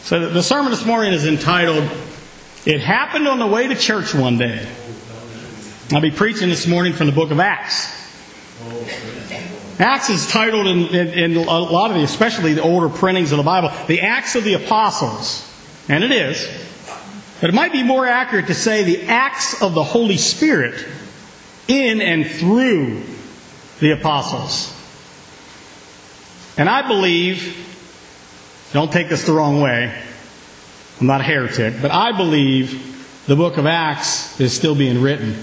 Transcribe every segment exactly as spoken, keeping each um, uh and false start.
So the sermon this morning is entitled, It Happened on the Way to Church One Day. I'll be preaching this morning from the book of Acts. Acts is titled in, in, in a lot of the, especially the older printings of the Bible, the Acts of the Apostles. And it is. But it might be more accurate to say the Acts of the Holy Spirit in and through the apostles. And I believe, don't take this the wrong way, I'm not a heretic, but I believe the book of Acts is still being written.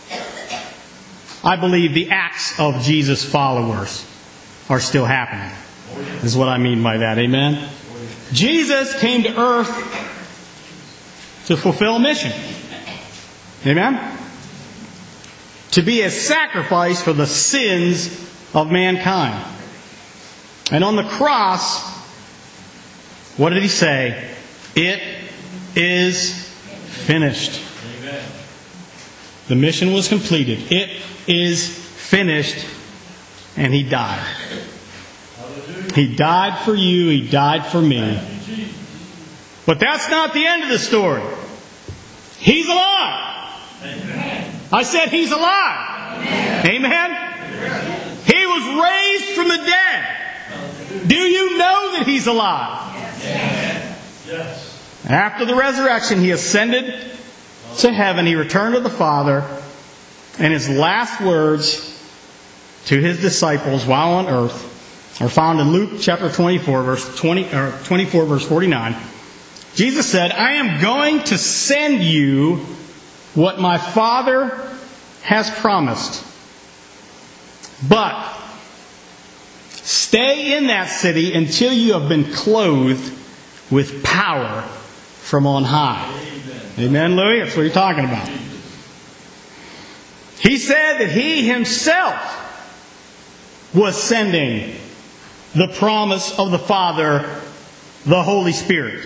I believe the acts of Jesus' followers are still happening. Is what I mean by that. Amen? Jesus came to earth to fulfill a mission. Amen? To be a sacrifice for the sins of mankind. And on the cross, what did he say? It is finished. Amen. The mission was completed. It is finished. And he died. He died for you. He died for me. But that's not the end of the story. He's alive. Amen. I said he's alive. Amen. Amen. He was raised from the dead. Do you know that he's alive? Yes. Yes. After the resurrection, he ascended to heaven. He returned to the Father. And his last words to his disciples while on earth are found in Luke chapter twenty-four, verse twenty, or twenty-four, verse forty-nine. Jesus said, I am going to send you what my Father has promised. But stay in that city until you have been clothed with power from on high. Amen, Amen Louis? That's what you're talking about. He said that he himself was sending the promise of the Father, the Holy Spirit.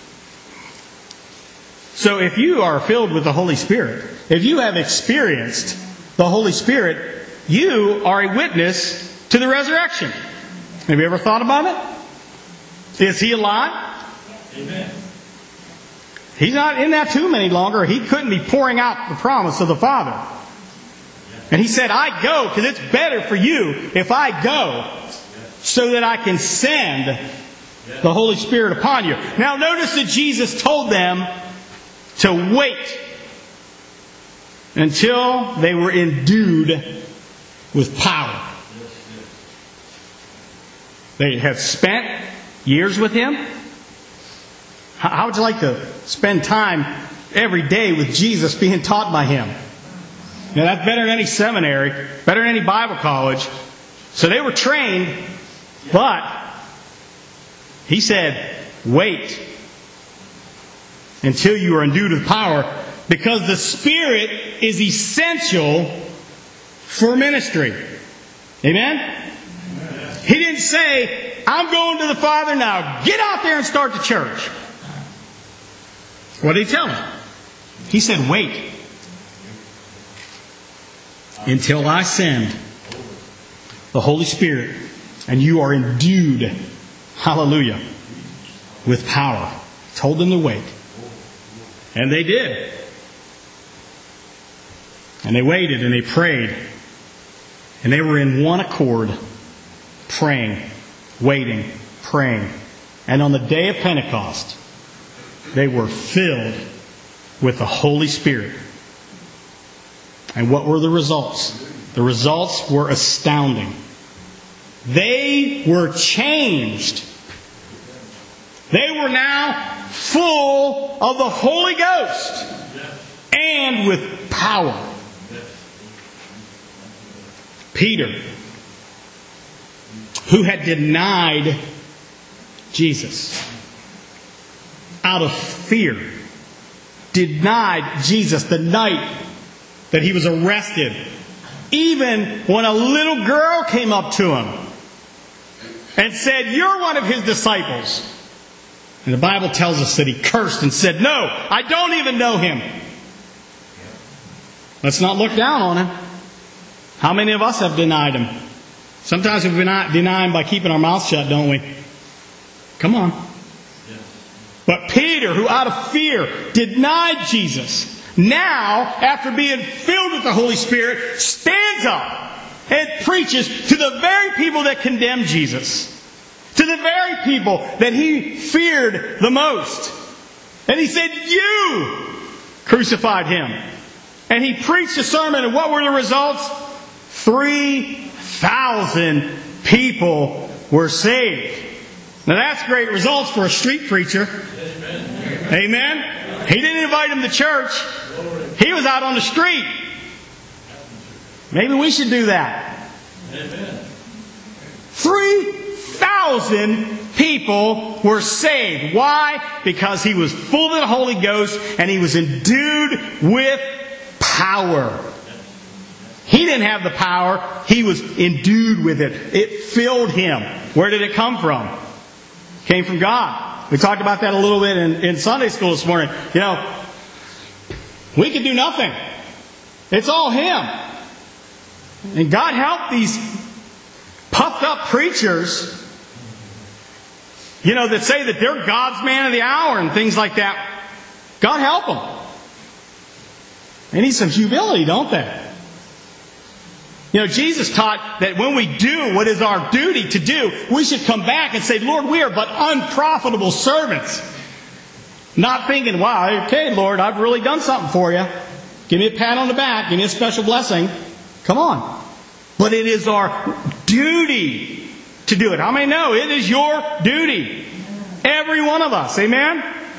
So if you are filled with the Holy Spirit, if you have experienced the Holy Spirit, you are a witness to the resurrection. Have you ever thought about it? Is he alive? Amen. He's not in that tomb any longer. He couldn't be pouring out the promise of the Father. And he said, I go because it's better for you if I go so that I can send the Holy Spirit upon you. Now notice that Jesus told them to wait until they were endued with power. They had spent years with him. How would you like to spend time every day with Jesus being taught by him? Now that's better than any seminary, better than any Bible college. So they were trained, but he said, wait until you are endued with power, because the Spirit is essential for ministry. Amen? Amen? He didn't say, I'm going to the Father now. Get out there and start the church. What did he tell him? He said, wait until I send the Holy Spirit and you are endued, hallelujah, with power. He told them to wait. And they did. And they waited and they prayed. And they were in one accord, praying, waiting, praying. And on the day of Pentecost, they were filled with the Holy Spirit. And what were the results? The results were astounding. They were changed. They were now full of the Holy Ghost and with power. Peter, who had denied Jesus out of fear, denied Jesus the night that he was arrested, even when a little girl came up to him and said, you're one of his disciples. And the Bible tells us that he cursed and said, no, I don't even know him. Let's not look down on him. How many of us have denied him? Sometimes we deny him by keeping our mouths shut, don't we? Come on. But Peter, who out of fear denied Jesus, now, after being filled with the Holy Spirit, stands up and preaches to the very people that condemned Jesus. To the very people that he feared the most. And he said, "You crucified him." And he preached a sermon, and what were the results? three thousand people were saved. Now that's great results for a street preacher. Amen. Amen. He didn't invite him to church. He was out on the street. Maybe we should do that. Amen. three thousand people were saved. Why? Because he was full of the Holy Ghost and he was endued with power. He didn't have the power. He was endued with it. It filled him. Where did it come from? It came from God. We talked about that a little bit in, in Sunday school this morning. You know, we could do nothing. It's all him. And God helped these puffed up preachers, you know, that say that they're God's man of the hour and things like that. God help them. They need some humility, don't they? You know, Jesus taught that when we do what is our duty to do, we should come back and say, "Lord, we are but unprofitable servants." Not thinking, "Wow, okay, Lord, I've really done something for you. Give me a pat on the back. Give me a special blessing." Come on. But it is our duty to do it. How many know it is your duty? Every one of us. Amen?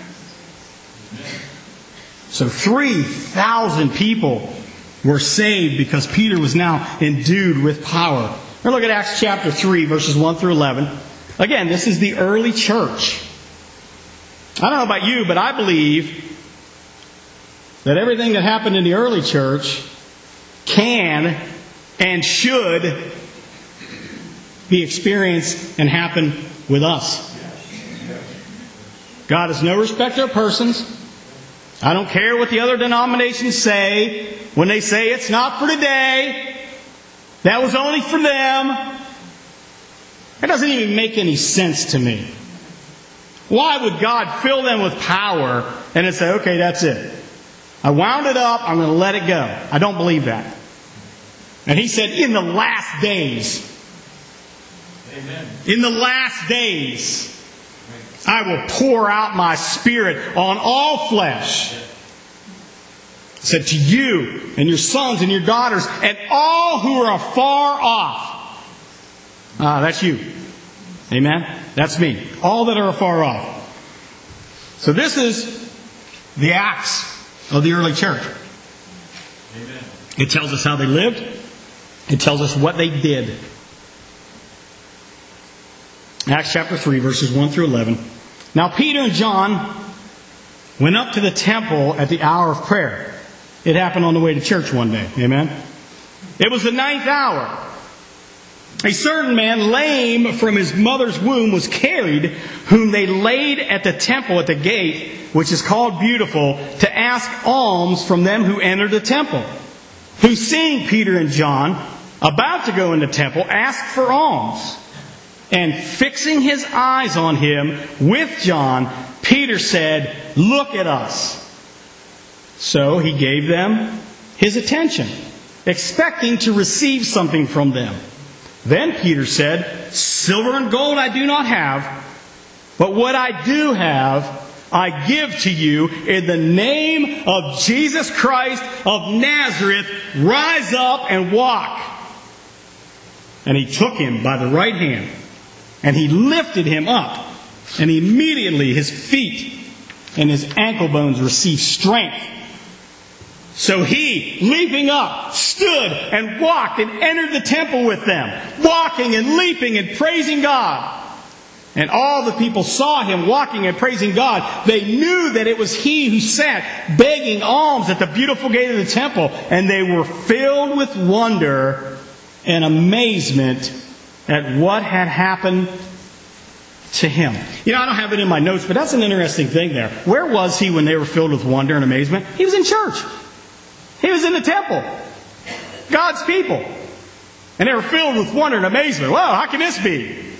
So three thousand people were saved because Peter was now endued with power. Now look at Acts chapter three, verses one through eleven. Again, this is the early church. I don't know about you, but I believe that everything that happened in the early church can and should be experienced and happen with us. God is no respecter of persons. I don't care what the other denominations say. When they say it's not for today, that was only for them. It doesn't even make any sense to me. Why would God fill them with power and then say, "Okay, that's it. I wound it up. I'm going to let it go"? I don't believe that. And he said, in the last days, Amen. In the last days, I will pour out my Spirit on all flesh. He said, to you and your sons and your daughters and all who are afar off. Ah, that's you. Amen? That's me. All that are afar off. So this is the Acts of the early church. Amen. It tells us how they lived. It tells us what they did. Acts chapter three, verses one through eleven. Now Peter and John went up to the temple at the hour of prayer. It happened on the way to church one day. Amen? It was the ninth hour. A certain man, lame from his mother's womb, was carried, whom they laid at the temple at the gate, which is called Beautiful, to ask alms from them who entered the temple. Who, seeing Peter and John about to go in the temple, asked for alms. And fixing his eyes on him with John, Peter said, "Look at us." So he gave them his attention, expecting to receive something from them. Then Peter said, "Silver and gold I do not have, but what I do have I give to you. In the name of Jesus Christ of Nazareth, rise up and walk." And he took him by the right hand, and he lifted him up, and immediately his feet and his ankle bones received strength. So he, leaping up, stood and walked and entered the temple with them, walking and leaping and praising God. And all the people saw him walking and praising God. They knew that it was he who sat begging alms at the beautiful gate of the temple, and they were filled with wonder and amazement at what had happened to him. You know, I don't have it in my notes, but that's an interesting thing there. Where was he when they were filled with wonder and amazement? He was in church. He was in the temple. God's people. And they were filled with wonder and amazement. Well, how can this be?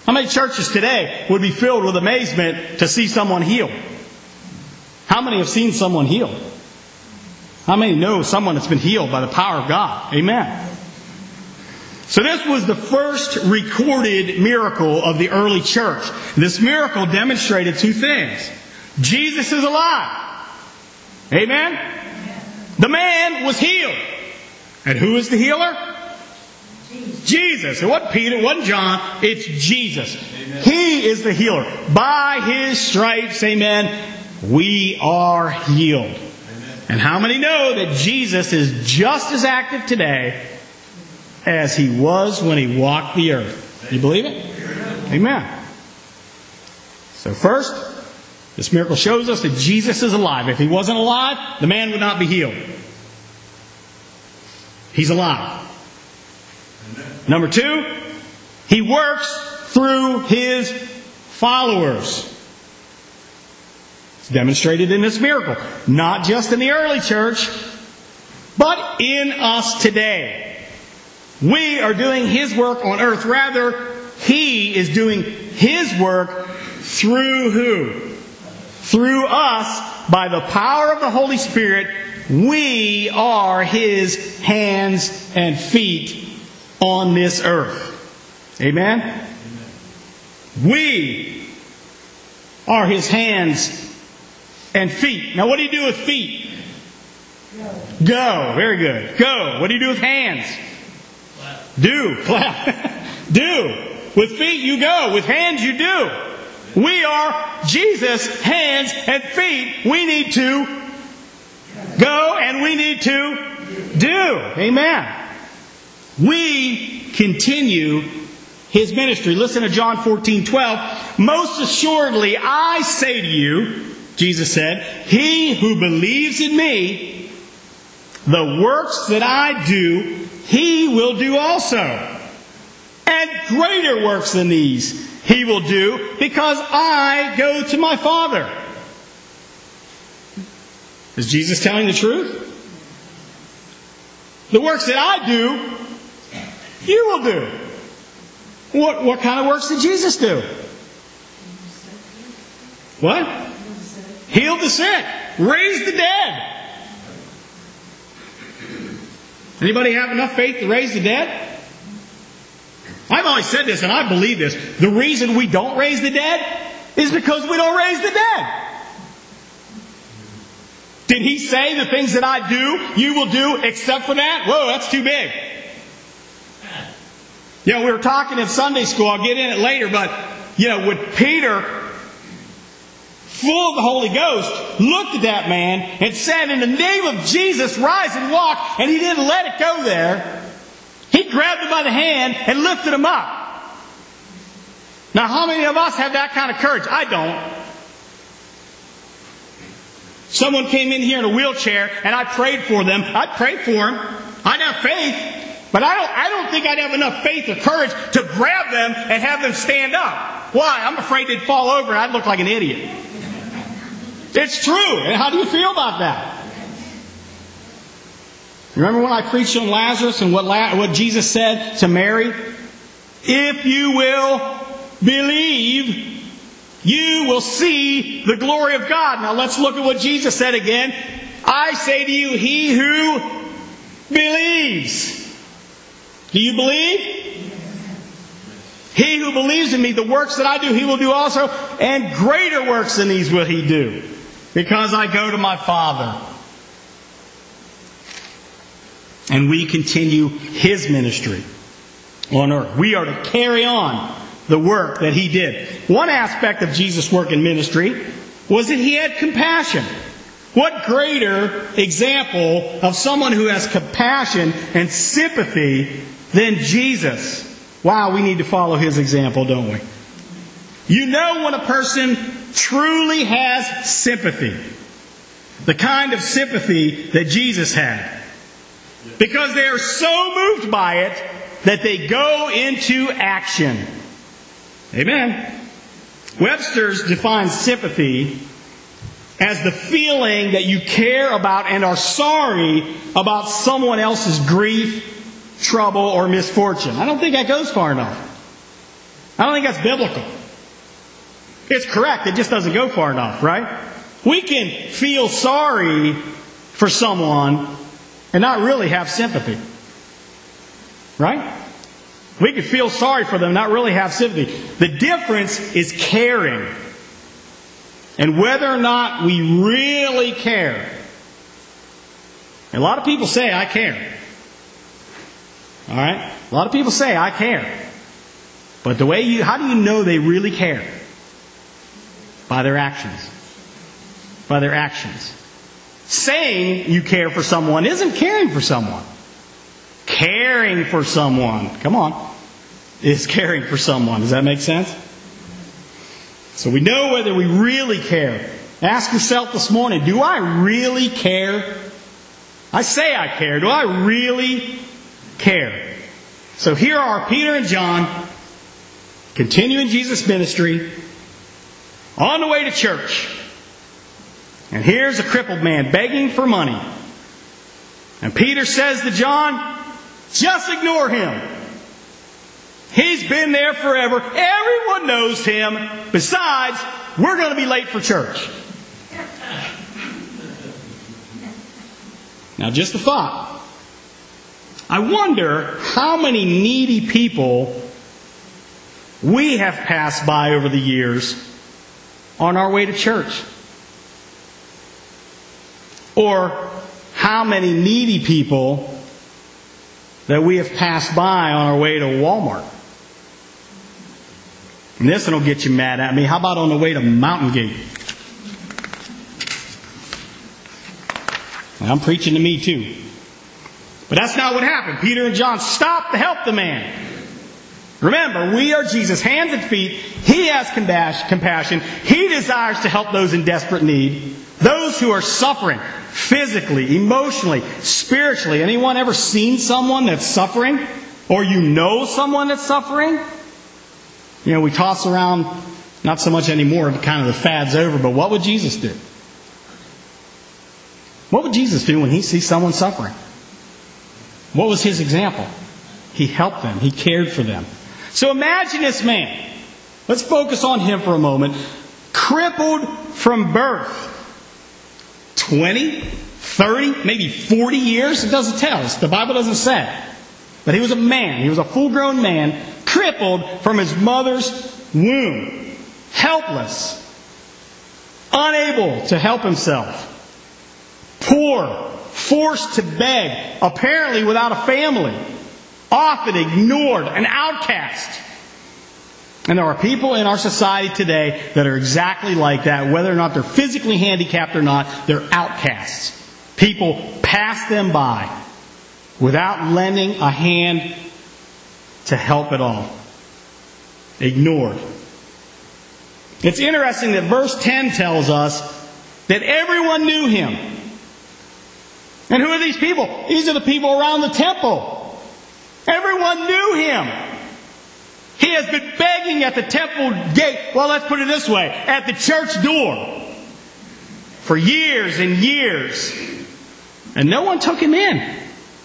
How many churches today would be filled with amazement to see someone healed? How many have seen someone healed? How many know someone that's been healed by the power of God? Amen. So this was the first recorded miracle of the early church. This miracle demonstrated two things. Jesus is alive. Amen? The man was healed. And who is the healer? Jesus. Jesus. It wasn't Peter, it wasn't John. It's Jesus. Amen. He is the healer. By His stripes, amen, we are healed. Amen. And how many know that Jesus is just as active today as He was when He walked the earth? You believe it? Amen. So first, this miracle shows us that Jesus is alive. If He wasn't alive, the man would not be healed. He's alive. Amen. Number two, He works through His followers. It's demonstrated in this miracle. Not just in the early church, but in us today. We are doing His work on earth. Rather, He is doing His work through who? Through us, by the power of the Holy Spirit. We are His hands and feet on this earth. Amen? Amen. We are His hands and feet. Now what do you do with feet? Go. Go. Very good. Go. What do you do with hands? Clap. Do. Clap. Do. With feet you go. With hands you do. We are Jesus' hands and feet. We need to go and we need to do. Amen. We continue His ministry. Listen to John fourteen twelve. Most assuredly I say to you, Jesus said, he who believes in me, the works that I do, he will do also. And greater works than these he will do, because I go to my Father. Is Jesus telling the truth? The works that I do, you will do. What, what kind of works did Jesus do? What? Healed the sick. Raised the dead. Anybody have enough faith to raise the dead? I've always said this, and I believe this. The reason we don't raise the dead is because we don't raise the dead. Did He say the things that I do, you will do except for that? Whoa, that's too big. You know, we were talking in Sunday school, I'll get in it later, but, you know, when Peter, full of the Holy Ghost, looked at that man and said, in the name of Jesus, rise and walk, and he didn't let it go there. He grabbed him by the hand and lifted him up. Now, how many of us have that kind of courage? I don't. Someone came in here in a wheelchair and I prayed for them. I'd pray for them. I'd have faith. But I don't, I don't think I'd have enough faith or courage to grab them and have them stand up. Why? I'm afraid they'd fall over and I'd look like an idiot. It's true. And how do you feel about that? Remember when I preached on Lazarus and what, La- what Jesus said to Mary? If you will believe, you will see the glory of God. Now let's look at what Jesus said again. I say to you, he who believes. Do you believe? He who believes in me, the works that I do, he will do also. And greater works than these will he do. Because I go to my Father. And we continue His ministry on earth. We are to carry on the work that He did. One aspect of Jesus' work in ministry was that He had compassion. What greater example of someone who has compassion and sympathy than Jesus? Wow, we need to follow His example, don't we? You know when a person truly has sympathy. The kind of sympathy that Jesus had. Because they are so moved by it that they go into action. Amen. Webster's defines sympathy as the feeling that you care about and are sorry about someone else's grief, trouble, or misfortune. I don't think that goes far enough. I don't think that's biblical. It's correct. It just doesn't go far enough, right? We can feel sorry for someone and not really have sympathy. Right? We can feel sorry for them, not really have sympathy. The difference is caring. And whether or not we really care. A lot of people say, I care. All right? A lot of people say, I care. But the way you, how do you know they really care? By their actions. By their actions. Saying you care for someone isn't caring for someone. Caring for someone, come on, is caring for someone. Does that make sense? So we know whether we really care. Ask yourself this morning, do I really care? I say I care. Do I really care? So here are Peter and John, continuing Jesus' ministry, on the way to church. And here's a crippled man begging for money. And Peter says to John, just ignore him. He's been there forever. Everyone knows him. Besides, we're going to be late for church. Now, just a thought. I wonder how many needy people we have passed by over the years on our way to church. Or how many needy people that we have passed by on our way to Walmart. And this one will get you mad at me. How about on the way to Mountain Gate? I'm preaching to me too. But that's not what happened. Peter and John stopped to help the man. Remember, we are Jesus' hands and feet. He has compassion. He desires to help those in desperate need. Those who are suffering physically, emotionally, spiritually. Anyone ever seen someone that's suffering? Or you know someone that's suffering? You know, we toss around, not so much anymore, kind of the fad's over, but what would Jesus do? What would Jesus do when he sees someone suffering? What was his example? He helped them. He cared for them. So imagine this man. Let's focus on him for a moment. Crippled from birth. twenty, thirty, maybe forty years? It doesn't tell us. The Bible doesn't say. But he was a man. He was a full-grown man, crippled from his mother's womb. Helpless. Unable to help himself. Poor. Forced to beg. Apparently without a family. Often ignored. An outcast. And there are people in our society today that are exactly like that. Whether or not they're physically handicapped or not, they're outcasts. People pass them by without lending a hand to help at all. Ignored. It's interesting that verse ten tells us that everyone knew him. And who are these people? These are the people around the temple. Everyone knew him. He has been begging at the temple gate. Well, let's put it this way. At the church door. For years and years. And no one took him in.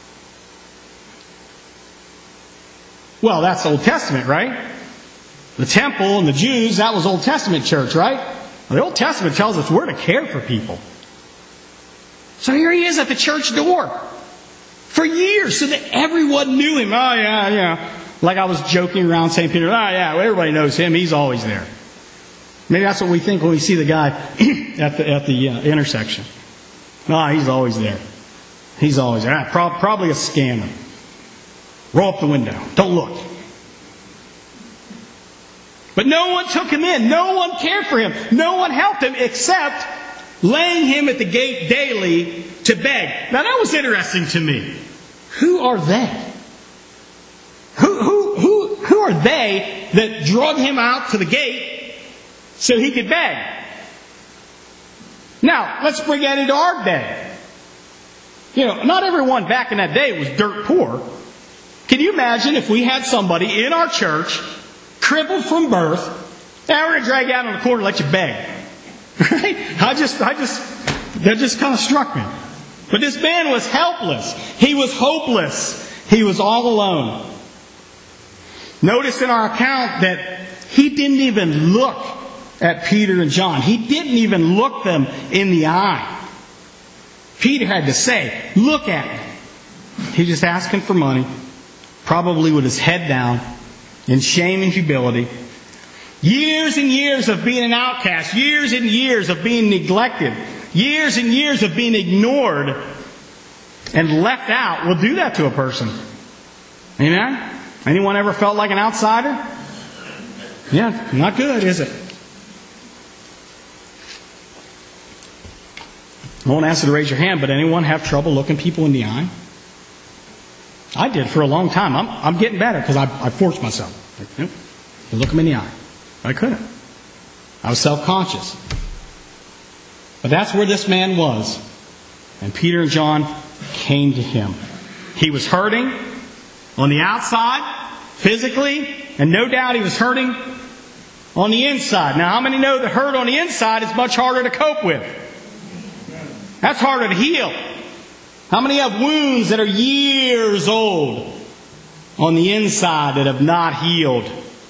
Well, that's Old Testament, right? The temple and the Jews, that was Old Testament church, right? Well, the Old Testament tells us we're to care for people. So here he is at the church door. For years. So that everyone knew him. Oh, yeah, yeah. Like I was joking around Saint Peter. Oh, yeah, well, everybody knows him. He's always there. Maybe that's what we think when we see the guy at the at the uh, intersection. No, he's always there. He's always there. Ah, pro- probably a scammer. Roll up the window. Don't look. But no one took him in. No one cared for him. No one helped him except laying him at the gate daily to beg. Now that was interesting to me. Who are they? Who, who, who, who are they that drug him out to the gate so he could beg? Now, let's bring that into our day. You know, not everyone back in that day was dirt poor. Can you imagine if we had somebody in our church, crippled from birth, and we're going to drag you out on the corner and let you beg? Right? I just, I just, that just kind of struck me. But this man was helpless. He was hopeless. He was all alone. Notice in our account that he didn't even look at Peter and John. He didn't even look them in the eye. Peter had to say, look at me. He's just asking for money, probably with his head down, in shame and humility. Years and years of being an outcast, years and years of being neglected, years and years of being ignored and left out will do that to a person. Amen? Anyone ever felt like an outsider? Yeah, not good, is it? I won't ask you to raise your hand, but anyone have trouble looking people in the eye? I did for a long time. I'm, I'm getting better because I, I forced myself. Like, nope, you look them in the eye. I couldn't. I was self-conscious. But that's where this man was. And Peter and John came to him. He was hurting on the outside, physically, and no doubt he was hurting on the inside. Now, how many know that hurt on the inside is much harder to cope with? That's harder to heal. How many have wounds that are years old on the inside that have not healed?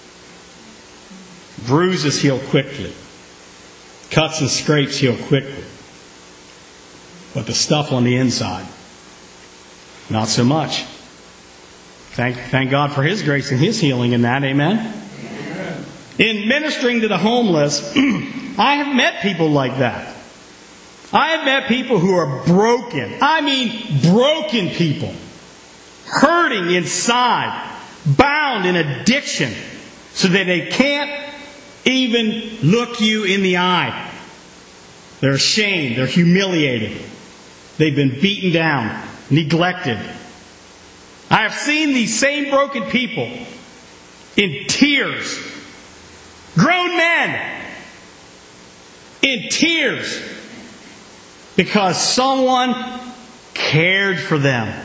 Bruises heal quickly. Cuts and scrapes heal quickly. But the stuff on the inside, not so much. Thank, thank God for His grace and His healing in that. Amen? Amen. In ministering to the homeless, I have met people like that. I have met people who are broken. I mean broken people. Hurting inside. Bound in addiction. So that they can't even look you in the eye. They're ashamed. They're humiliated. They've been beaten down. Neglected. I have seen these same broken people in tears. Grown men. In tears. Because someone cared for them.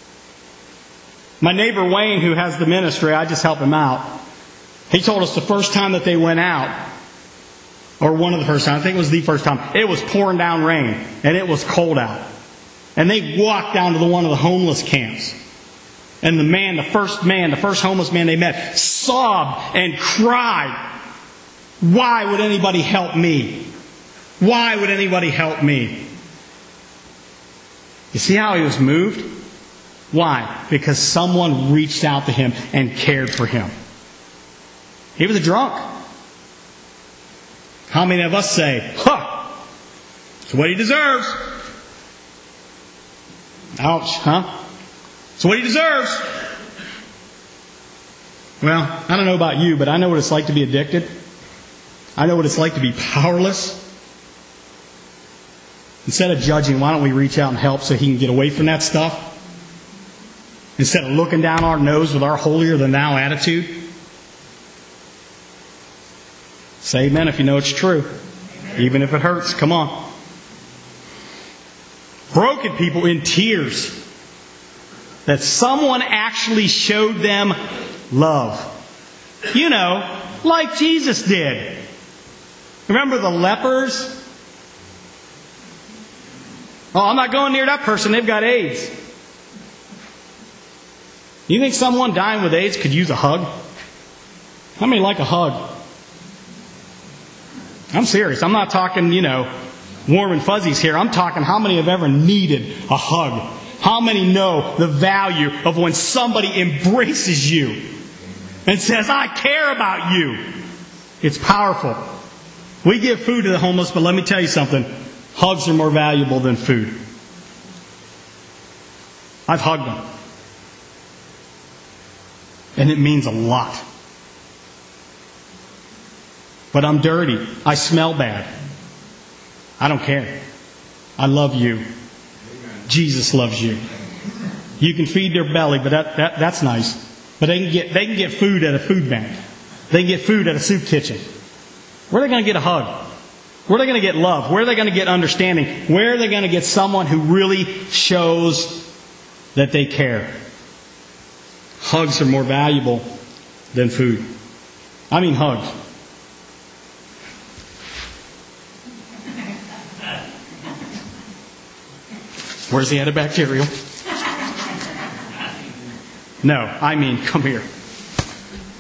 My neighbor Wayne, who has the ministry, I just help him out. He told us the first time that they went out, or one of the first times, I think it was the first time, it was pouring down rain, and it was cold out. And they walked down to the one of the homeless camps. And the man, the first man, the first homeless man they met, sobbed and cried, "Why would anybody help me? Why would anybody help me?" You see how he was moved? Why? Because someone reached out to him and cared for him. He was a drunk. How many of us say, "Huh, it's what he deserves"? Ouch, huh? It's what he deserves. Well, I don't know about you, but I know what it's like to be addicted. I know what it's like to be powerless. Instead of judging, why don't we reach out and help so he can get away from that stuff? Instead of looking down our nose with our holier-than-thou attitude. Say amen if you know it's true. Even if it hurts. Come on. Broken people in tears. That someone actually showed them love. You know, like Jesus did. Remember the lepers? "Oh, I'm not going near that person. They've got AIDS." You think someone dying with AIDS could use a hug? How many like a hug? I'm serious. I'm not talking, you know, warm and fuzzies here. I'm talking how many have ever needed a hug? How many know the value of when somebody embraces you and says, "I care about you"? It's powerful. We give food to the homeless, but let me tell you something. Hugs are more valuable than food. I've hugged them. And it means a lot. But I'm dirty. I smell bad. I don't care. I love you. Jesus loves you. You can feed their belly, but that, that that's nice. But they can get they can get food at a food bank. They can get food at a soup kitchen. Where are they going to get a hug? Where are they going to get love? Where are they going to get understanding? Where are they going to get someone who really shows that they care? Hugs are more valuable than food. I mean hugs. Where's the antibacterial? No, I mean, come here.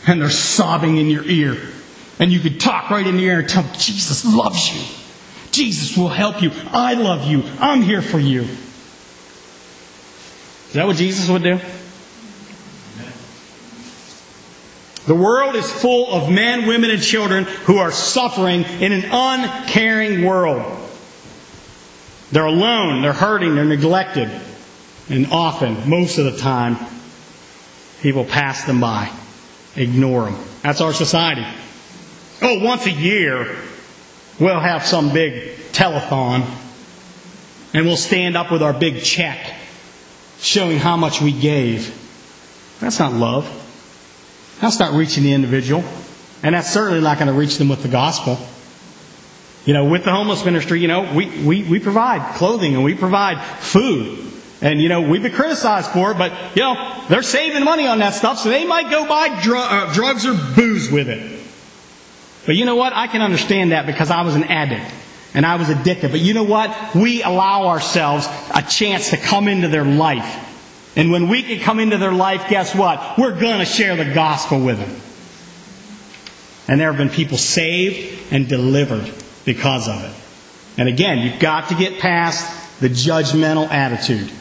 and they're sobbing in your ear. And you could talk right in the ear and tell them, Jesus loves you. Jesus will help you. I love you. I'm here for you. Is that what Jesus would do? The world is full of men, women, and children who are suffering in an uncaring world. They're alone, they're hurting, they're neglected. And often, most of the time, people pass them by, ignore them. That's our society. Oh, once a year, we'll have some big telethon, and we'll stand up with our big check, showing how much we gave. That's not love. That's not reaching the individual. And that's certainly not going to reach them with the gospel. You know, with the homeless ministry, you know, we, we, we provide clothing and we provide food. And, you know, we've been criticized for it, but, you know, they're saving money on that stuff, so they might go buy dr- uh, drugs or booze with it. But you know what? I can understand that because I was an addict and I was addicted. But you know what? We allow ourselves a chance to come into their life. And when we can come into their life, guess what? We're going to share the gospel with them. And there have been people saved and delivered because of it. And again, you've got to get past the judgmental attitude.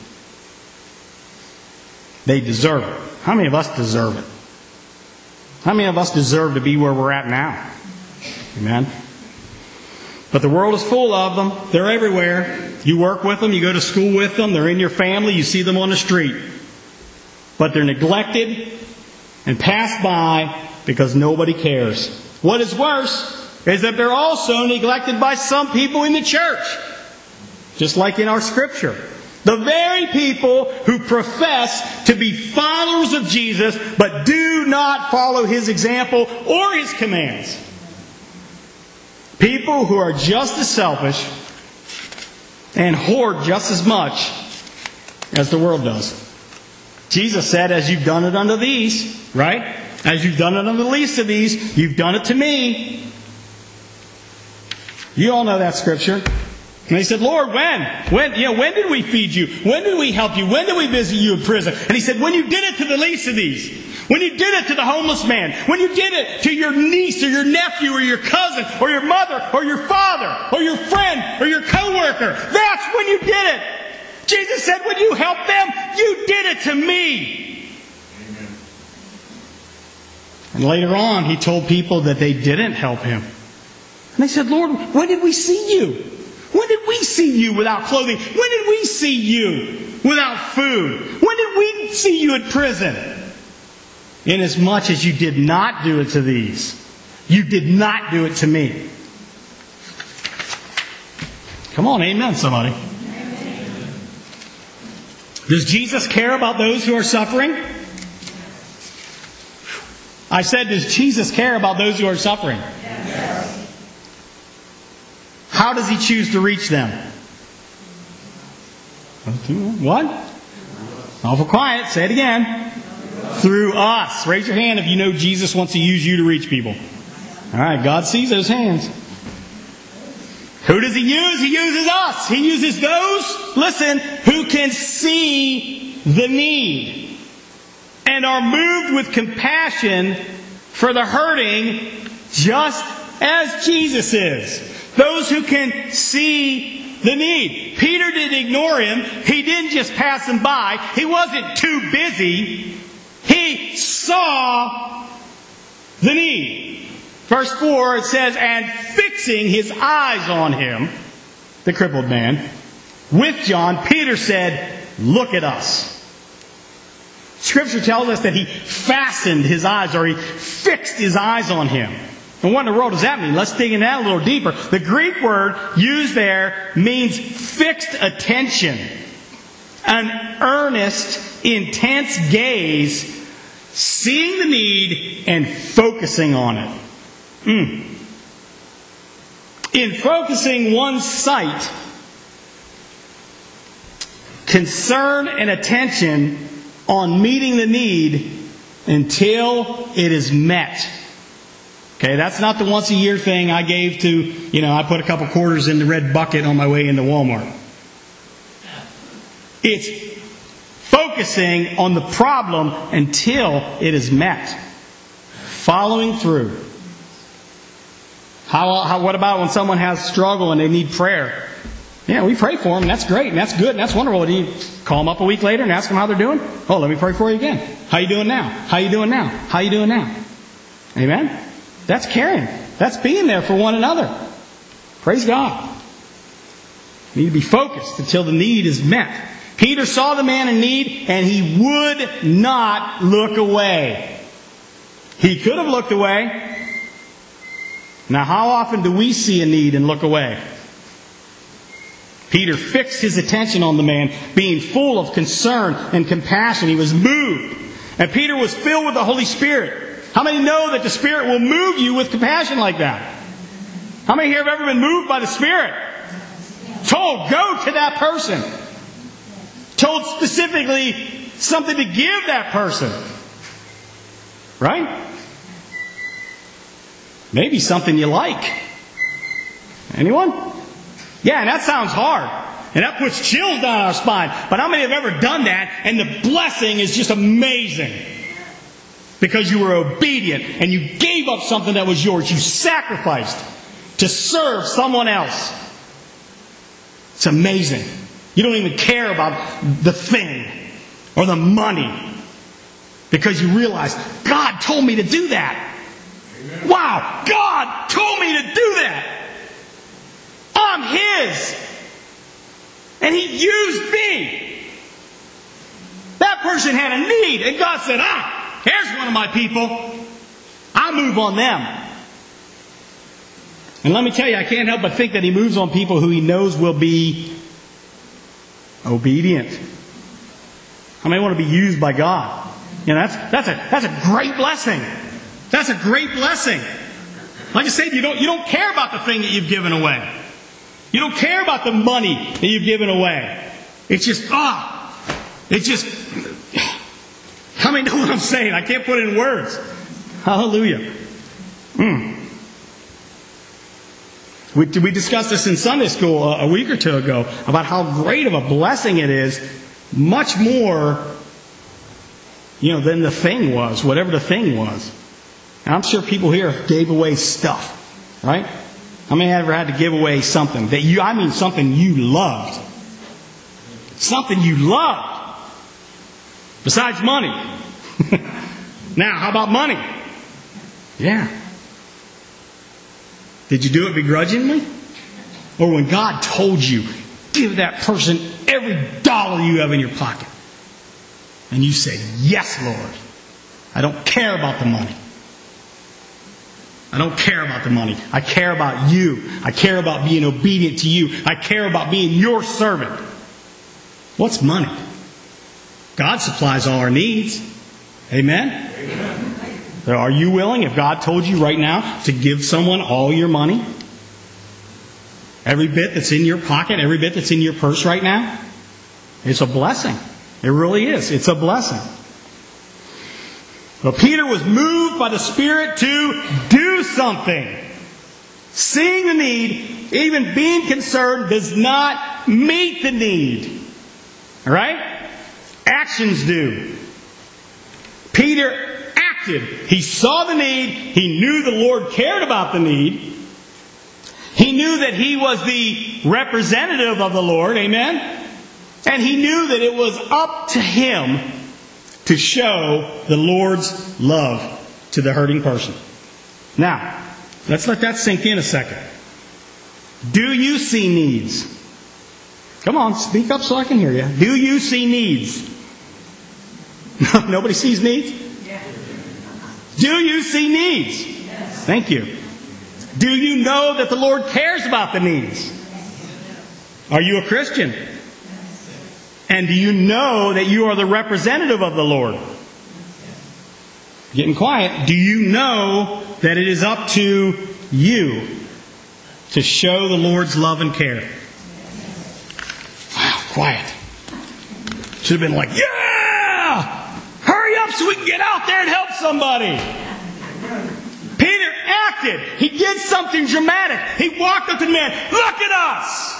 They deserve it. How many of us deserve it? How many of us deserve to be where we're at now? Amen. But the world is full of them. They're everywhere. You work with them. You go to school with them. They're in your family. You see them on the street. But they're neglected and passed by because nobody cares. What is worse is that they're also neglected by some people in the church. Just like in our scripture. The very people who profess to be followers of Jesus but do not follow His example or His commands. People who are just as selfish and hoard just as much as the world does. Jesus said, as you've done it unto these, right? As you've done it unto the least of these, you've done it to me. You all know that scripture. And they said, Lord, when? When, you know, when did we feed you? When did we help you? When did we visit you in prison? And He said, when you did it to the least of these. When you did it to the homeless man. When you did it to your niece or your nephew or your cousin or your mother or your father or your friend or your coworker. That's when you did it. Jesus said, when you helped them, you did it to me. Amen. And later on, He told people that they didn't help Him. And they said, Lord, when did we see you? When did we see you without clothing? When did we see you without food? When did we see you in prison? Inasmuch as you did not do it to these, you did not do it to me. Come on, amen, somebody. Amen. Does Jesus care about those who are suffering? I said, does Jesus care about those who are suffering? Yes. How does He choose to reach them? What? Awful quiet. Say it again. Through us. Raise your hand if you know Jesus wants to use you to reach people. All right, God sees those hands. Who does He use? He uses us. He uses those, listen, who can see the need and are moved with compassion for the hurting just as Jesus is. Those who can see the need. Peter didn't ignore Him. He didn't just pass Him by. He wasn't too busy. He saw the need. Verse four, it says, and fixing His eyes on him, the crippled man, with John, Peter said, look at us. Scripture tells us that he fastened his eyes, or he fixed his eyes on him. And what in the world does that mean? Let's dig in that a little deeper. The Greek word used there means fixed attention. An earnest, intense gaze, seeing the need and focusing on it. Mm. In focusing one's sight, concern and attention on meeting the need until it is met. Okay, that's not the once a year thing I gave to, you know, I put a couple quarters in the red bucket on my way into Walmart. It's focusing on the problem until it is met. Following through. How, how, what about when someone has struggle and they need prayer? Yeah, we pray for them, and that's great, and that's good, and that's wonderful. Do you call them up a week later and ask them how they're doing? Oh, let me pray for you again. How you doing now? How you doing now? How you doing now? Amen? That's caring. That's being there for one another. Praise God. We need to be focused until the need is met. Peter saw the man in need, and he would not look away. He could have looked away. Now, how often do we see a need and look away? Peter fixed his attention on the man, being full of concern and compassion. He was moved. And Peter was filled with the Holy Spirit. How many know that the Spirit will move you with compassion like that? How many here have ever been moved by the Spirit? Told, go to that person. Told specifically something to give that person. Right? Maybe something you like. Anyone? Yeah, and that sounds hard. And that puts chills down our spine. But how many have ever done that and the blessing is just amazing? Because you were obedient and you gave up something that was yours. You sacrificed to serve someone else. It's amazing. You don't even care about the thing or the money. Because you realize, God told me to do that. Amen. Wow, God told me to do that. I'm His. And He used me. That person had a need. And God said, ah, here's one of my people. I'll move on them. And let me tell you, I can't help but think that He moves on people who He knows will be obedient. How many want to be used by God? You know, that's, that's, a, that's a great blessing. That's a great blessing. Like I said, you don't, you don't care about the thing that you've given away. You don't care about the money that you've given away. It's just, ah, it's just, how many know what I'm saying? I can't put it in words. Hallelujah. Mm. We, we discussed this in Sunday school a, a week or two ago about how great of a blessing it is, much more, you know, than the thing was, whatever the thing was. And I'm sure people here gave away stuff, right? How many ever had to give away something that you, I mean something you loved? Something you loved. Besides money. Now, how about money? Yeah. Did you do it begrudgingly? Or when God told you, give that person every dollar you have in your pocket. And you said, yes, Lord. I don't care about the money. I don't care about the money. I care about you. I care about being obedient to you. I care about being your servant. What's money? God supplies all our needs. Amen? Amen. So are you willing, if God told you right now, to give someone all your money? Every bit that's in your pocket, every bit that's in your purse right now? It's a blessing. It really is. It's a blessing. But Peter was moved by the Spirit to do something. Seeing the need, even being concerned, does not meet the need. All right? Actions do. Peter acted. He saw the need. He knew the Lord cared about the need. He knew that he was the representative of the Lord. Amen? And he knew that it was up to him to show the Lord's love to the hurting person. Now, let's let that sink in a second. Do you see needs? Come on, speak up so I can hear you. Do you see needs? Nobody sees needs? Yeah. Do you see needs? Yes. Thank you. Do you know that the Lord cares about the needs? Are you a Christian? And do you know that you are the representative of the Lord? Getting quiet. Do you know that it is up to you to show the Lord's love and care? Wow, quiet. Should have been like, yeah! Hurry up so we can get out there and help somebody. Peter acted. He did something dramatic. He walked up to the man. Look at us!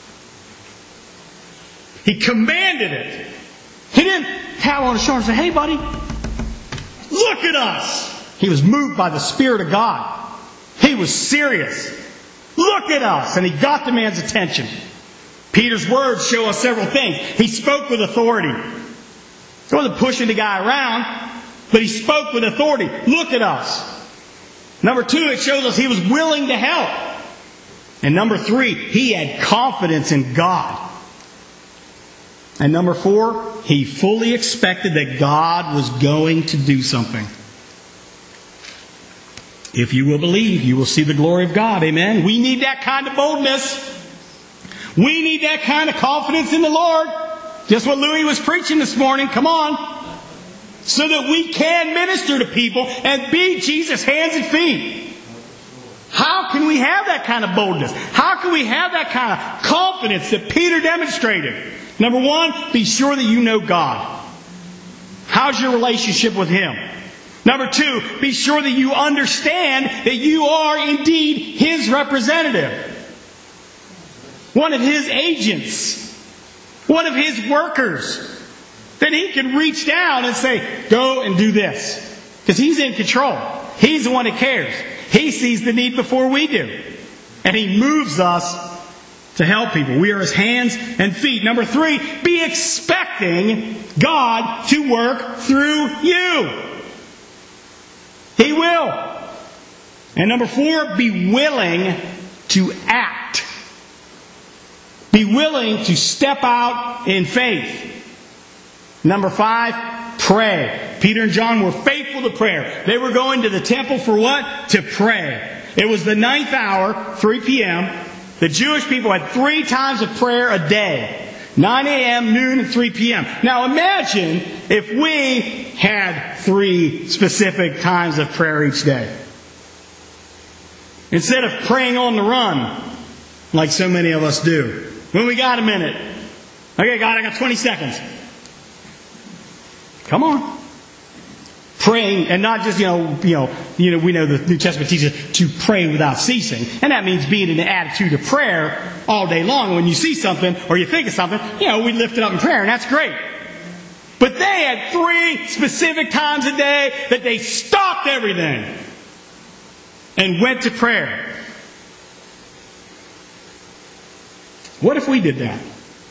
He commanded it. He didn't tap on his shoulder and say, hey, buddy, look at us. He was moved by the Spirit of God. He was serious. Look at us. And he got the man's attention. Peter's words show us several things. He spoke with authority. He wasn't pushing the guy around, but he spoke with authority. Look at us. Number two, it shows us he was willing to help. And number three, he had confidence in God. And number four, he fully expected that God was going to do something. If you will believe, you will see the glory of God. Amen. We need that kind of boldness. We need that kind of confidence in the Lord. Just what Louis was preaching this morning. Come on. So that we can minister to people and be Jesus' hands and feet. How can we have that kind of boldness? How can we have that kind of confidence that Peter demonstrated? Number one, be sure that you know God. How's your relationship with Him? Number two, be sure that you understand that you are indeed His representative. One of His agents. One of His workers. That He can reach down and say, go and do this. Because He's in control. He's the one that cares. He sees the need before we do. And He moves us to help people. We are His hands and feet. Number three, be expecting God to work through you. He will. And number four, be willing to act. Be willing to step out in faith. Number five, pray. Peter and John were faithful to prayer. They were going to the temple for what? To pray. It was the ninth hour, three p.m. The Jewish people had three times of prayer a day. nine a.m., noon, and three p.m. Now imagine if we had three specific times of prayer each day. Instead of praying on the run, like so many of us do. When we got a minute. Okay, God, I got twenty seconds. Come on. Praying, and not just, you know, you know, you know, we know the New Testament teaches to pray without ceasing. And that means being in an attitude of prayer all day long. When you see something or you think of something, you know, we lift it up in prayer, and that's great. But they had three specific times a day that they stopped everything and went to prayer. What if we did that?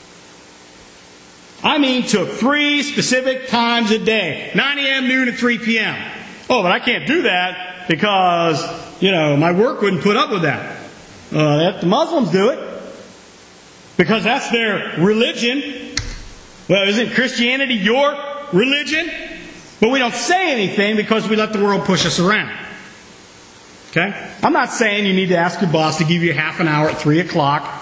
I mean, took three specific times a day. nine a.m., noon, and three p.m. Oh, but I can't do that because, you know, my work wouldn't put up with that. Uh, that the Muslims do it. Because that's their religion. Well, isn't Christianity your religion? But we don't say anything because we let the world push us around. Okay? I'm not saying you need to ask your boss to give you half an hour at three o'clock.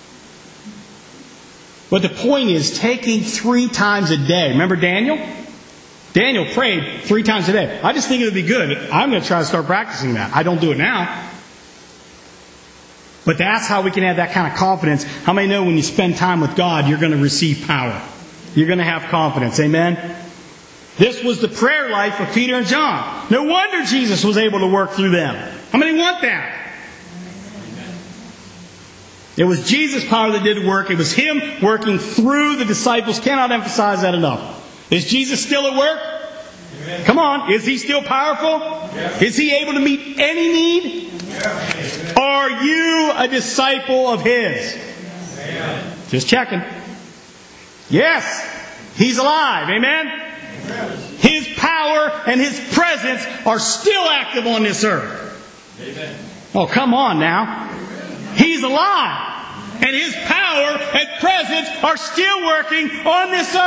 But the point is taking three times a day. Remember Daniel? Daniel prayed three times a day. I just think it would be good. I'm going to try to start practicing that. I don't do it now. But that's how we can have that kind of confidence. How many know when you spend time with God, you're going to receive power? You're going to have confidence. Amen? This was the prayer life of Peter and John. No wonder Jesus was able to work through them. How many want that? It was Jesus' power that did the work. It was Him working through the disciples. Cannot emphasize that enough. Is Jesus still at work? Amen. Come on. Is He still powerful? Yes. Is He able to meet any need? Yes. Are you a disciple of His? Amen. Just checking. Yes. He's alive. Amen? Amen. His power and His presence are still active on this earth. Amen. Oh, come on now. He's alive. And His power and presence are still working on this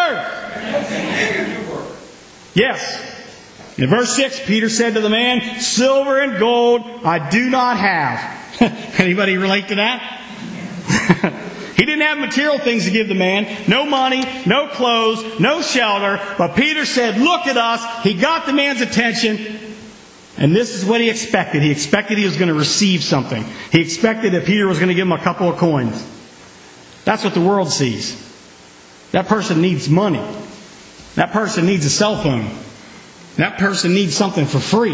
earth. Yes. In verse six, Peter said to the man, silver and gold I do not have. Anybody relate to that? He didn't have material things to give the man. No money, no clothes, no shelter. But Peter said, look at us. He got the man's attention. And this is what he expected. He expected he was going to receive something. He expected that Peter was going to give him a couple of coins. That's what the world sees. That person needs money. That person needs a cell phone. That person needs something for free.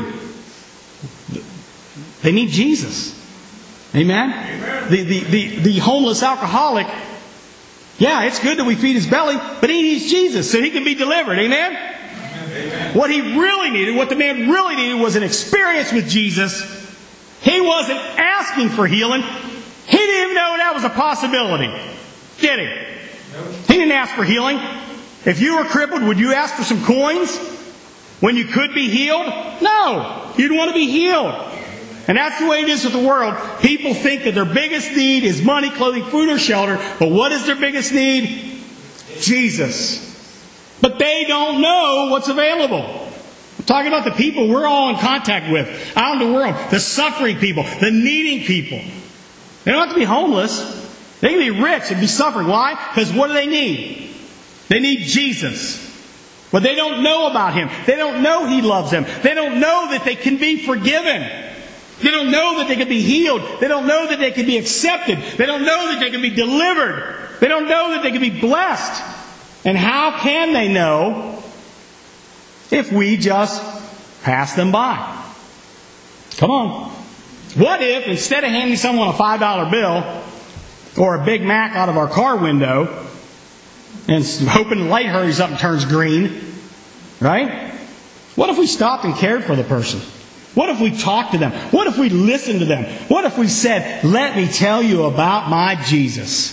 They need Jesus. Amen? Amen. The, the, the, the homeless alcoholic, yeah, it's good that we feed his belly, but he needs Jesus so he can be delivered. Amen? Amen. Amen. What he really needed, what the man really needed was an experience with Jesus. He wasn't asking for healing. He didn't even know that was a possibility. Did he? Nope. He didn't ask for healing. If you were crippled, would you ask for some coins when you could be healed? No. You'd want to be healed. And that's the way it is with the world. People think that their biggest need is money, clothing, food, or shelter. But what is their biggest need? Jesus. But they don't know what's available. I'm talking about the people we're all in contact with out in the world. The suffering people. The needing people. They don't have to be homeless. They can be rich and be suffering. Why? Because what do they need? They need Jesus. But they don't know about Him. They don't know He loves them. They don't know that they can be forgiven. They don't know that they can be healed. They don't know that they can be accepted. They don't know that they can be delivered. They don't know that they can be blessed. And how can they know if we just pass them by? Come on. What if instead of handing someone a five dollar bill or a Big Mac out of our car window and hoping the light hurries up and turns green, right? What if we stopped and cared for the person? What if we talked to them? What if we listened to them? What if we said, let me tell you about my Jesus?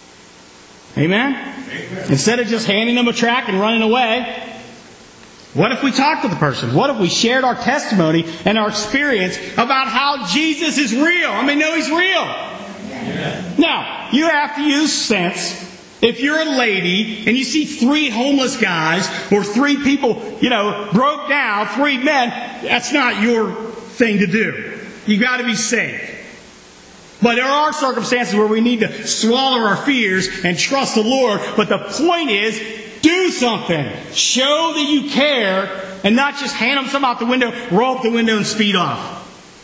Amen? Amen. Instead of just handing them a tract and running away, what if we talked to the person? What if we shared our testimony and our experience about how Jesus is real? I mean, no, He's real. Amen. Now, you have to use sense. If you're a lady and you see three homeless guys or three people, you know, broke down, three men, that's not your thing to do. You've got to be safe. But there are circumstances where we need to swallow our fears and trust the Lord. But the point is, do something. Show that you care and not just hand them something out the window, roll up the window and speed off.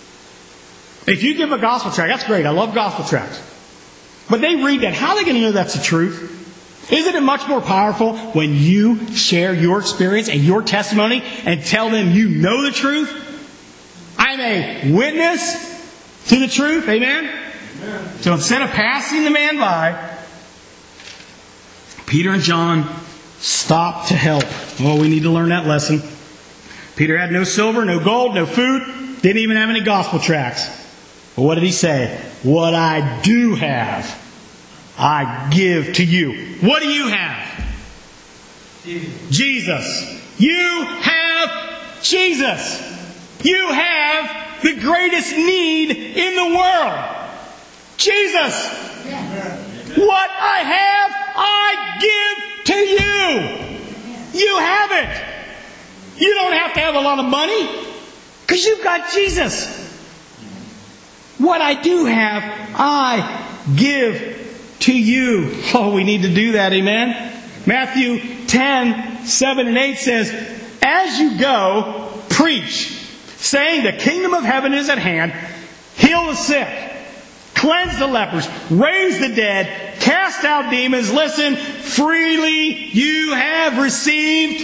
If you give a gospel tract, that's great. I love gospel tracts. But they read that. How are they going to know that's the truth? Isn't it much more powerful when you share your experience and your testimony and tell them you know the truth? I'm a witness to the truth. Amen? Amen. So instead of passing the man by, Peter and John stopped to help. Oh, we need to learn that lesson. Peter had no silver, no gold, no food. Didn't even have any gospel tracts. But what did he say? What I do have, I give to you. What do you have? Jesus. Jesus. You have Jesus. You have the greatest need in the world. Jesus. Yeah. What I have, I give to you. You have it. You don't have to have a lot of money because you've got Jesus. What I do have, I give to you. Oh, we need to do that, amen? Matthew ten, seven and eight says, as you go, preach, saying the kingdom of heaven is at hand, heal the sick, cleanse the lepers, raise the dead, cast out demons. Listen, freely you have received,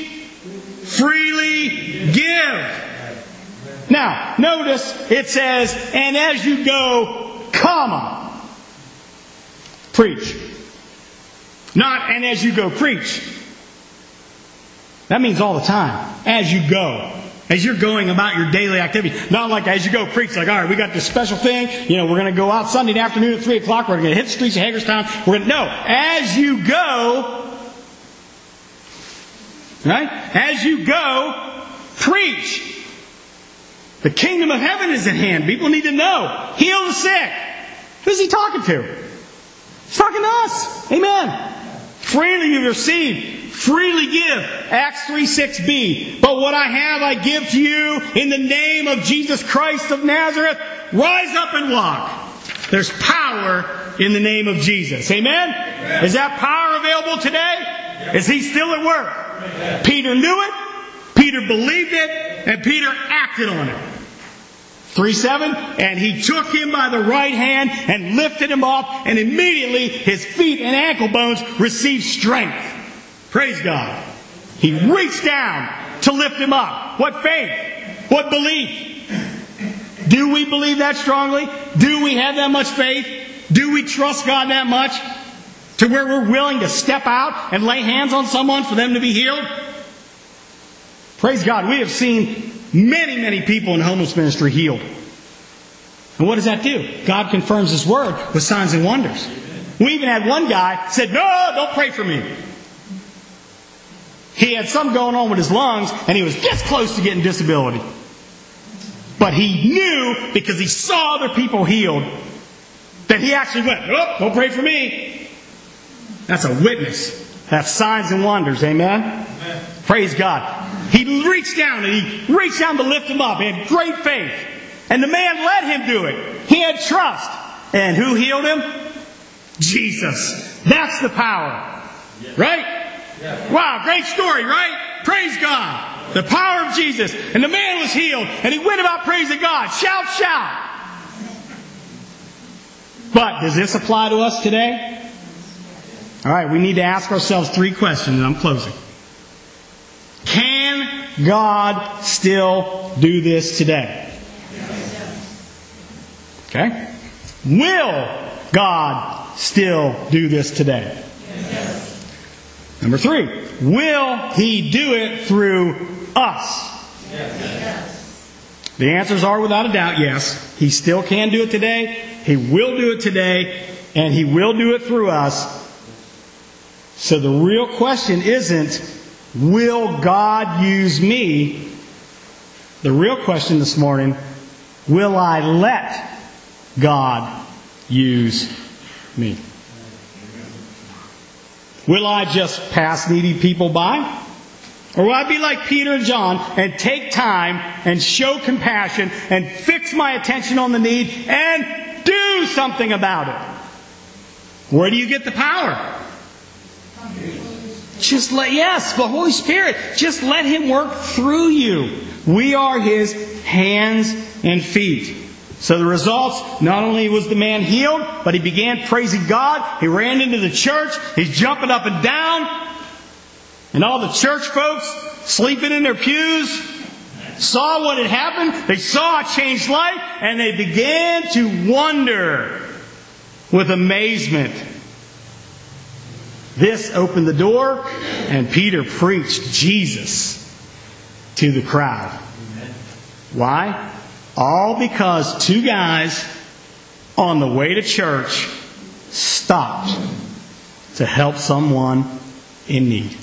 freely give. Now, notice it says, and as you go, comma, preach. Not, and as you go, preach. That means all the time. As you go. As you're going about your daily activity. Not like as you go, preach. Like, all right, we got this special thing. You know, we're going to go out Sunday afternoon at three o'clock. We're going to hit the streets of Hagerstown. We're going to, no. As you go, right? As you go, preach. The kingdom of heaven is at hand. People need to know. Heal the sick. Who's he talking to? He's talking to us. Amen. Freely you receive. Freely give. Acts three six b. But what I have I give to you in the name of Jesus Christ of Nazareth. Rise up and walk. There's power in the name of Jesus. Amen? Amen. Is that power available today? Yes. Is He still at work? Yes. Peter knew it. Peter believed it, and Peter acted on it. three seven, and he took him by the right hand and lifted him up, and immediately his feet and ankle bones received strength. Praise God. He reached down to lift him up. What faith? What belief? Do we believe that strongly? Do we have that much faith? Do we trust God that much? To where we're willing to step out and lay hands on someone for them to be healed? Praise God. We have seen many, many people in homeless ministry healed. And what does that do? God confirms His Word with signs and wonders. We even had one guy said, no, don't pray for me. He had something going on with his lungs, and he was this close to getting disability. But he knew, because he saw other people healed, that he actually went, oh, don't pray for me. That's a witness. That's signs and wonders. Amen? Amen. Praise God. He reached down, and he reached down to lift him up. He had great faith. And the man let him do it. He had trust. And who healed him? Jesus. That's the power. Right? Wow, great story, right? Praise God. The power of Jesus. And the man was healed. And he went about praising God. Shout, shout. But does this apply to us today? All right, we need to ask ourselves three questions, and I'm closing. Can God still do this today? Okay. Will God still do this today? Number three, will He do it through us? Yes. The answers are without a doubt yes. He still can do it today. He will do it today. And He will do it through us. So the real question isn't, will God use me? The real question this morning, will I let God use me? Will I just pass needy people by? Or will I be like Peter and John and take time and show compassion and fix my attention on the need and do something about it? Where do you get the power? Just let, yes, the Holy Spirit. Just let Him work through you. We are His hands and feet. So the results, not only was the man healed, but he began praising God. He ran into the church. He's jumping up and down. And all the church folks sleeping in their pews saw what had happened. They saw a changed life. And they began to wonder with amazement. This opened the door, and Peter preached Jesus to the crowd. Why? All because two guys on the way to church stopped to help someone in need.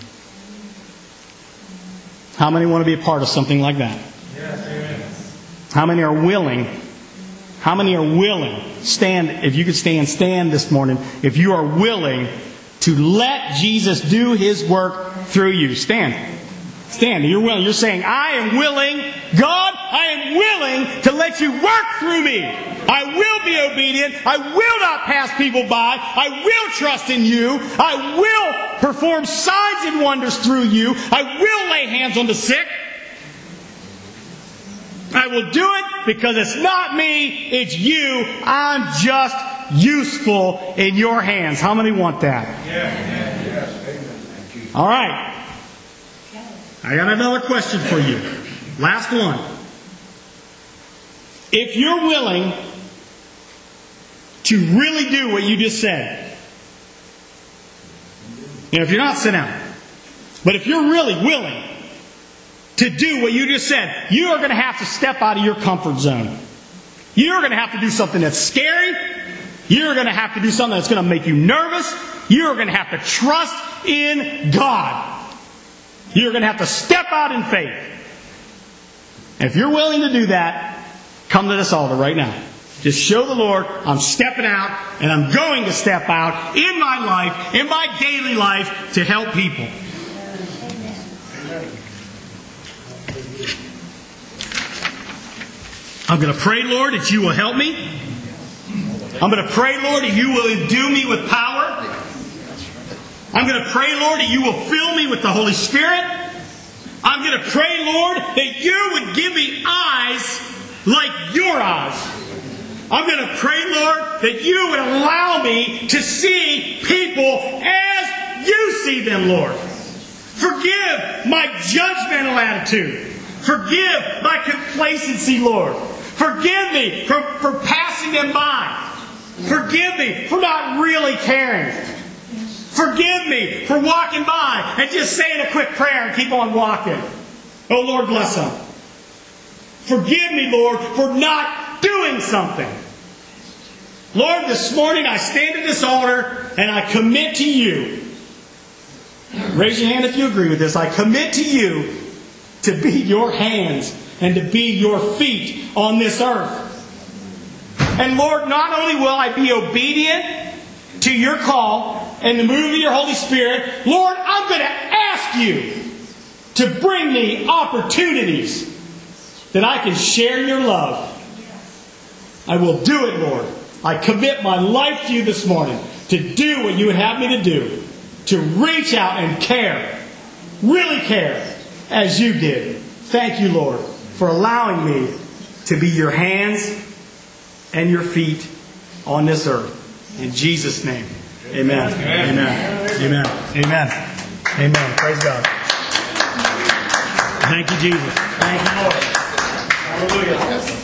How many want to be a part of something like that? Yes. How many are willing? How many are willing? Stand, if you could stand, stand this morning. If you are willing to let Jesus do His work through you. Stand. Stand. You're willing. You're saying, I am willing. God, I am willing to let you work through me. I will be obedient. I will not pass people by. I will trust in you. I will perform signs and wonders through you. I will lay hands on the sick. I will do it because it's not me, it's you. I'm just useful in your hands. How many want that? Yes. All right. I got another question for you. Last one. If you're willing to really do what you just said, and if you're not, sit down. But if you're really willing to do what you just said, you are going to have to step out of your comfort zone. You're going to have to do something that's scary. You're going to have to do something that's going to make you nervous. You're going to have to trust in God. You're going to have to step out in faith. And if you're willing to do that, come to this altar right now. Just show the Lord, I'm stepping out, and I'm going to step out in my life, in my daily life, to help people. I'm going to pray, Lord, that you will help me. I'm going to pray, Lord, that you will endue me with power. I'm going to pray, Lord, that you will fill me with the Holy Spirit. I'm going to pray, Lord, that you would give me eyes like your eyes. I'm going to pray, Lord, that you would allow me to see people as you see them, Lord. Forgive my judgmental attitude. Forgive my complacency, Lord. Forgive me for, for passing them by. Forgive me for not really caring. Forgive me for walking by and just saying a quick prayer and keep on walking. Oh, Lord, bless them. Forgive me, Lord, for not doing something. Lord, this morning I stand at this altar and I commit to you. Raise your hand if you agree with this. I commit to you to be your hands and to be your feet on this earth. And Lord, not only will I be obedient to your call and the move of your Holy Spirit, Lord, I'm going to ask you to bring me opportunities that I can share your love. I will do it, Lord. I commit my life to you this morning to do what you would have me to do. To reach out and care. Really care as you did. Thank you, Lord, for allowing me to be your hands and your feet on this earth. In Jesus' name. Amen. Amen. Amen. Amen. Amen. Praise God. Thank you, Jesus. Thank you, Lord. Hallelujah.